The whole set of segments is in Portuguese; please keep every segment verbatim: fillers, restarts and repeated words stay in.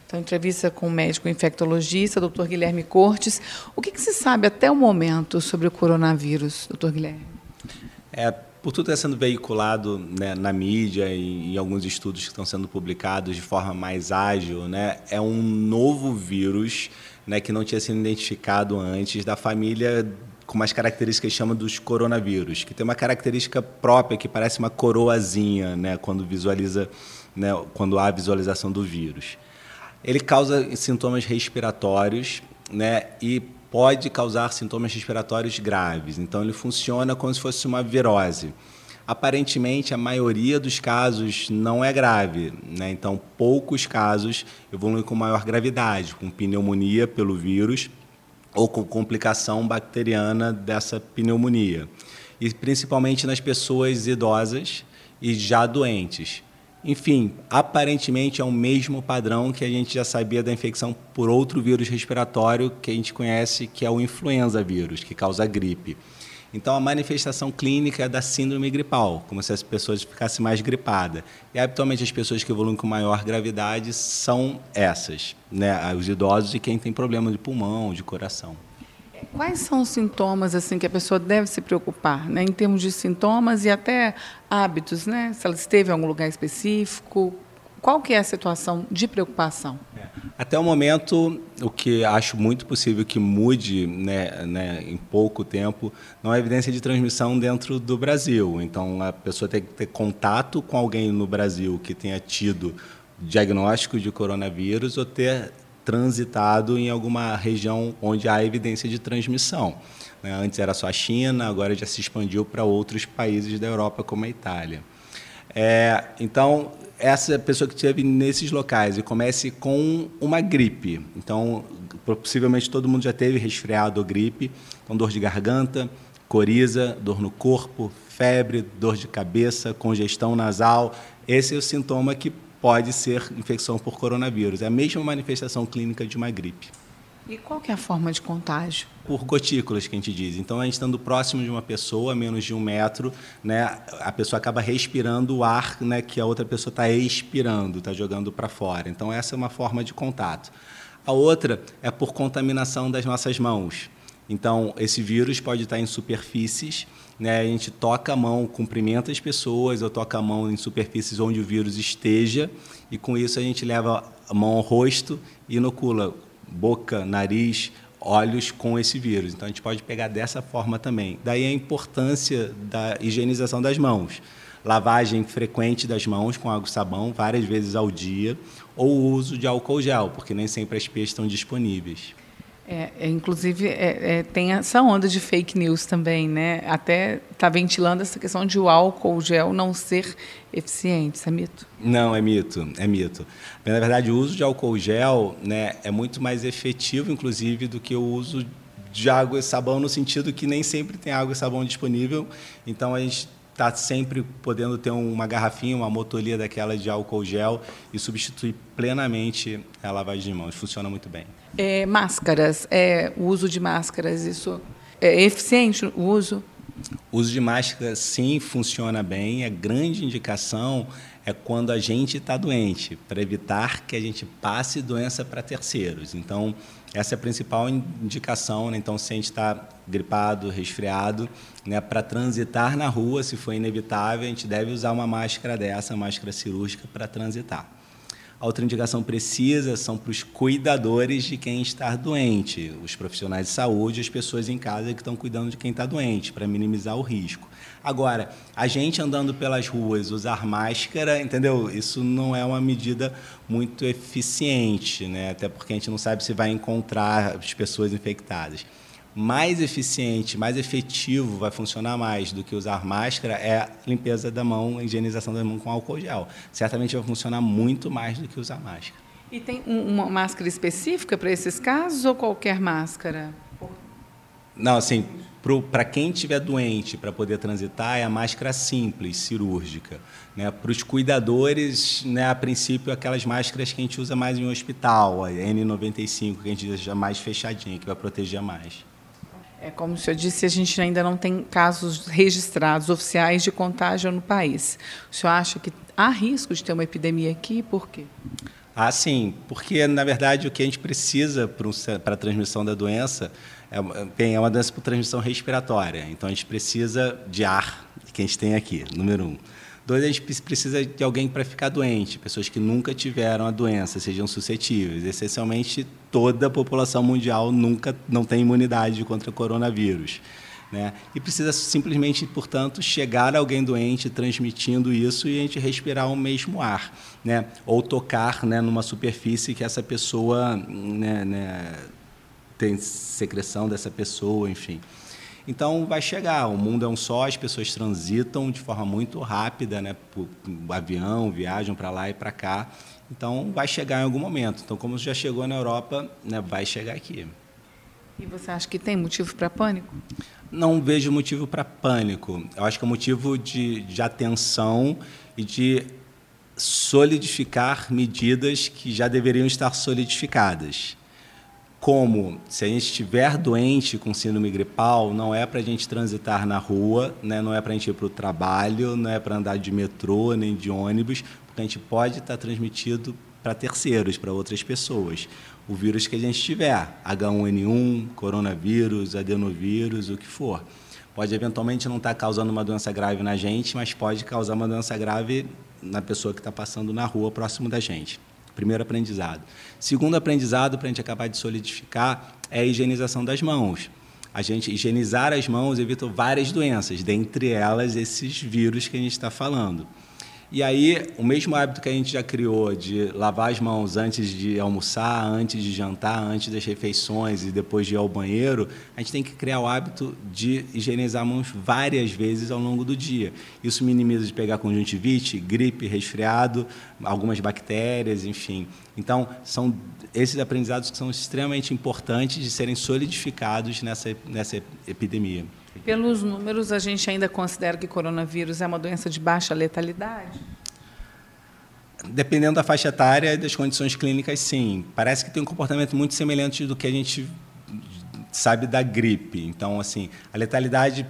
Então, entrevista com o médico infectologista, doutor Guilherme Cortes. O que, que se sabe até o momento sobre o coronavírus, doutor Guilherme? É, por tudo estar sendo veiculado, né, na mídia e em alguns estudos que estão sendo publicados de forma mais ágil, né, é um novo vírus, né, que não tinha sido identificado antes, da família com umas características que chama dos coronavírus, que tem uma característica própria que parece uma coroazinha, né, quando visualiza, né, quando há visualização do vírus. Ele causa sintomas respiratórios, né, e pode causar sintomas respiratórios graves. Então, ele funciona como se fosse uma virose. Aparentemente, a maioria dos casos não é grave, né? Então, poucos casos evoluem com maior gravidade, com pneumonia pelo vírus ou com complicação bacteriana dessa pneumonia. E principalmente nas pessoas idosas e já doentes. Enfim, aparentemente é o mesmo padrão que a gente já sabia da infecção por outro vírus respiratório que a gente conhece, que é o influenza vírus, que causa gripe. Então, a manifestação clínica é da síndrome gripal, como se as pessoas ficassem mais gripadas. E, habitualmente, as pessoas que evoluem com maior gravidade são essas, né? Os idosos e quem tem problema de pulmão, de coração. Quais são os sintomas assim que a pessoa deve se preocupar, né, em termos de sintomas e até hábitos, né? Se ela esteve em algum lugar específico, qual que é a situação de preocupação? É. Até o momento, o que acho muito possível que mude, né, né, em pouco tempo, não é evidência de transmissão dentro do Brasil. Então, a pessoa tem que ter contato com alguém no Brasil que tenha tido diagnóstico de coronavírus ou ter transitado em alguma região onde há evidência de transmissão. Antes era só a China, agora já se expandiu para outros países da Europa, como a Itália. É, então, essa pessoa que esteve nesses locais e comece com uma gripe. Então, possivelmente todo mundo já teve resfriado ou gripe, com dor de garganta, coriza, dor no corpo, febre, dor de cabeça, congestão nasal. Esse é o sintoma que pode ser infecção por coronavírus. É a mesma manifestação clínica de uma gripe. E qual que é a forma de contágio? Por gotículas, que a gente diz. Então, a gente estando próximo de uma pessoa, a menos de um metro, né, a pessoa acaba respirando o ar, né, que a outra pessoa está expirando, está jogando para fora. Então, essa é uma forma de contato. A outra é por contaminação das nossas mãos. Então, esse vírus pode estar em superfícies, né? A gente toca a mão, cumprimenta as pessoas, ou toca a mão em superfícies onde o vírus esteja, e com isso a gente leva a mão ao rosto e inocula boca, nariz, olhos com esse vírus. Então, a gente pode pegar dessa forma também. Daí a importância da higienização das mãos. Lavagem frequente das mãos com água e sabão, várias vezes ao dia, ou o uso de álcool gel, porque nem sempre as pés estão disponíveis. É, é, inclusive, é, é, tem essa onda de fake news também, né? Até está ventilando essa questão de o álcool gel não ser eficiente. Isso é mito? Não, é mito, é mito. Na verdade, o uso de álcool gel, né, é muito mais efetivo, inclusive, do que o uso de água e sabão, no sentido que nem sempre tem água e sabão disponível. Então, a gente está sempre podendo ter uma garrafinha, uma motolia daquela de álcool gel e substituir plenamente a lavagem de mãos. Funciona muito bem. É, máscaras, é, o uso de máscaras, isso é eficiente o uso? O uso de máscara, sim, funciona bem. A grande indicação é quando a gente está doente, para evitar que a gente passe doença para terceiros. Então, essa é a principal indicação, né? Então, se a gente está gripado, resfriado, né, para transitar na rua, se for inevitável, a gente deve usar uma máscara dessa, máscara cirúrgica, para transitar. A outra indicação precisa são para os cuidadores de quem está doente, os profissionais de saúde, as pessoas em casa que estão cuidando de quem está doente, para minimizar o risco. Agora, a gente andando pelas ruas, usar máscara, entendeu? Isso não é uma medida muito eficiente, né? Até porque a gente não sabe se vai encontrar as pessoas infectadas. Mais eficiente, mais efetivo, vai funcionar mais do que usar máscara é a limpeza da mão, a higienização da mão com álcool gel. Certamente vai funcionar muito mais do que usar máscara. E tem uma máscara específica para esses casos ou qualquer máscara? Não, assim, para quem estiver doente, para poder transitar, é a máscara simples, cirúrgica. Né? Para os cuidadores, né, a princípio, aquelas máscaras que a gente usa mais em hospital, a N noventa e cinco, que a gente deixa mais fechadinha, que vai proteger mais. É, como o senhor disse, a gente ainda não tem casos registrados oficiais de contágio no país. O senhor acha que há risco de ter uma epidemia aqui? Por quê? Ah, sim, porque, na verdade, o que a gente precisa para a transmissão da doença é, bem, é uma doença por transmissão respiratória. Então, a gente precisa de ar, que a gente tem aqui, número um. Dois, a gente precisa de alguém para ficar doente, pessoas que nunca tiveram a doença, sejam suscetíveis. Essencialmente, toda a população mundial nunca não tem imunidade contra o coronavírus, né? E precisa simplesmente, portanto, chegar alguém doente transmitindo isso e a gente respirar o mesmo ar, né? Ou tocar, né, numa superfície que essa pessoa, né, né, tem secreção dessa pessoa, enfim. Então, vai chegar. O mundo é um só, as pessoas transitam de forma muito rápida, né, por avião, viajam para lá e para cá. Então, vai chegar em algum momento. Então, como já chegou na Europa, né, vai chegar aqui. E você acha que tem motivo para pânico? Não vejo motivo para pânico. Eu acho que é motivo de, de atenção e de solidificar medidas que já deveriam estar solidificadas. Como, se a gente estiver doente com síndrome gripal, não é para a gente transitar na rua, né? Não é para a gente ir para o trabalho, não é para andar de metrô nem de ônibus, porque a gente pode estar transmitido para terceiros, para outras pessoas. O vírus que a gente tiver, agá um ene um, coronavírus, adenovírus, o que for. Pode eventualmente não estar causando uma doença grave na gente, mas pode causar uma doença grave na pessoa que está passando na rua próximo da gente. Primeiro aprendizado. Segundo aprendizado, para a gente acabar de solidificar, é a higienização das mãos. A gente higienizar as mãos evita várias doenças, dentre elas esses vírus que a gente está falando. E aí, o mesmo hábito que a gente já criou de lavar as mãos antes de almoçar, antes de jantar, antes das refeições e depois de ir ao banheiro, a gente tem que criar o hábito de higienizar as mãos várias vezes ao longo do dia. Isso minimiza de pegar conjuntivite, gripe, resfriado, algumas bactérias, enfim. Então, são esses aprendizados que são extremamente importantes de serem solidificados nessa, nessa epidemia. Pelos números, a gente ainda considera que coronavírus é uma doença de baixa letalidade? Dependendo da faixa etária e das condições clínicas, sim. Parece que tem um comportamento muito semelhante do que a gente sabe da gripe. Então, assim, a letalidade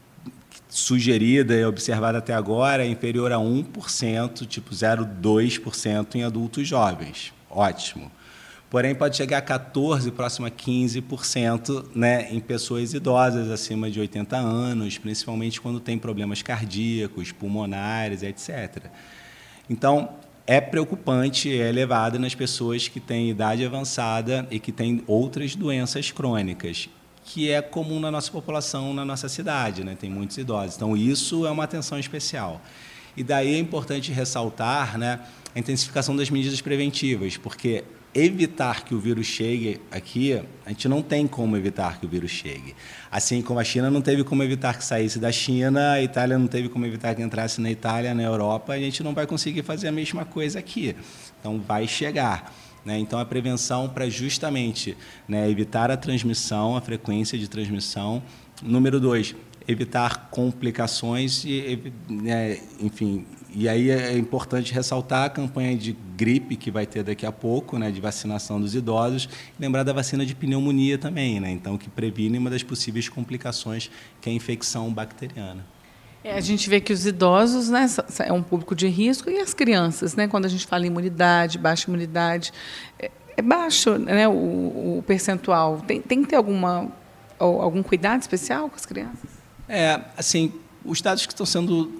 sugerida e observada até agora é inferior a um por cento, tipo zero vírgula dois por cento em adultos jovens. Ótimo. Porém, pode chegar a quatorze por cento, próximo a quinze por cento, né, em pessoas idosas acima de oitenta anos, principalmente quando tem problemas cardíacos, pulmonares, etcétera. Então, é preocupante, é elevado nas pessoas que têm idade avançada e que têm outras doenças crônicas, que é comum na nossa população, na nossa cidade, né? Tem muitos idosos. Então, isso é uma atenção especial. E daí é importante ressaltar, né, a intensificação das medidas preventivas, porque evitar que o vírus chegue aqui, a gente não tem como evitar que o vírus chegue. Assim como a China não teve como evitar que saísse da China, a Itália não teve como evitar que entrasse na Itália, na Europa, a gente não vai conseguir fazer a mesma coisa aqui. Então, vai chegar, né? Então, a prevenção para justamente, né, evitar a transmissão, a frequência de transmissão. Número dois, evitar complicações e, né, enfim, e aí é importante ressaltar a campanha de gripe que vai ter daqui a pouco, né, de vacinação dos idosos, e lembrar da vacina de pneumonia também, né, então que previne uma das possíveis complicações, que é a infecção bacteriana. É, a gente vê que os idosos, né, é um público de risco, e as crianças, né, quando a gente fala em imunidade, baixa imunidade, é, é baixo, né, o, o percentual. Tem, tem que ter alguma, algum cuidado especial com as crianças? É, assim, os dados que estão sendo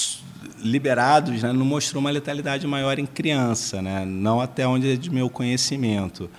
liberados, né, não mostrou uma letalidade maior em criança, né, não até onde é de meu conhecimento.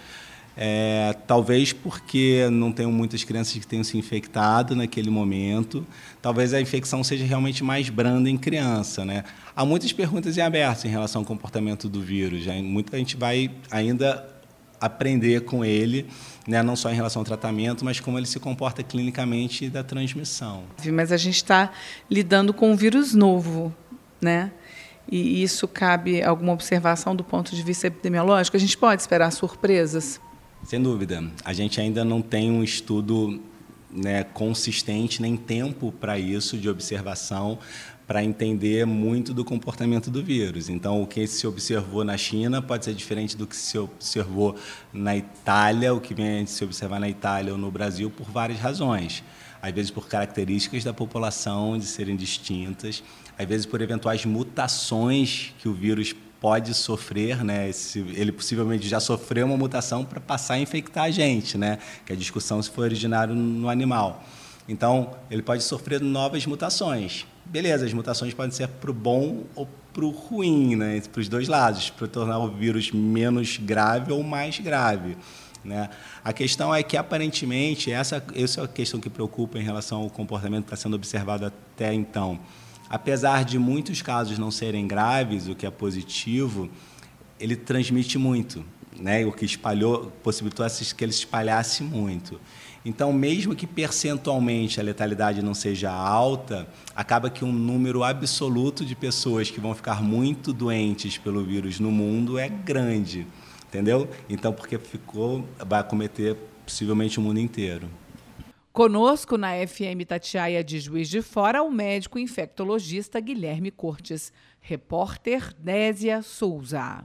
É, talvez porque não tenham muitas crianças que tenham se infectado naquele momento, talvez a infecção seja realmente mais branda em criança, né? Há muitas perguntas em aberto em relação ao comportamento do vírus, já muita gente vai ainda aprender com ele, né, não só em relação ao tratamento, mas como ele se comporta clinicamente e da transmissão. Mas a gente está lidando com um vírus novo, né? E isso cabe alguma observação do ponto de vista epidemiológico? A gente pode esperar surpresas? Sem dúvida. A gente ainda não tem um estudo, né, consistente, nem tempo para isso, de observação, para entender muito do comportamento do vírus. Então, o que se observou na China pode ser diferente do que se observou na Itália, o que vem a se observar na Itália ou no Brasil, por várias razões. Às vezes por características da população de serem distintas, às vezes por eventuais mutações que o vírus pode sofrer, né? Esse, ele possivelmente já sofreu uma mutação para passar a infectar a gente, né? Que a discussão se foi originário no animal. Então, ele pode sofrer novas mutações. Beleza, as mutações podem ser para o bom ou para o ruim, né? Para os dois lados, para tornar o vírus menos grave ou mais grave, né? A questão é que, aparentemente, essa, essa é a questão que preocupa em relação ao comportamento que está sendo observado até então. Apesar de muitos casos não serem graves, o que é positivo, ele transmite muito, né? O que espalhou, possibilitou que ele se espalhasse muito. Então, mesmo que percentualmente a letalidade não seja alta, acaba que um número absoluto de pessoas que vão ficar muito doentes pelo vírus no mundo é grande, entendeu? Então, porque ficou, vai acometer possivelmente o mundo inteiro. Conosco na F M Itatiaia de Juiz de Fora, o médico infectologista Guilherme Cortes. Repórter Nésia Souza.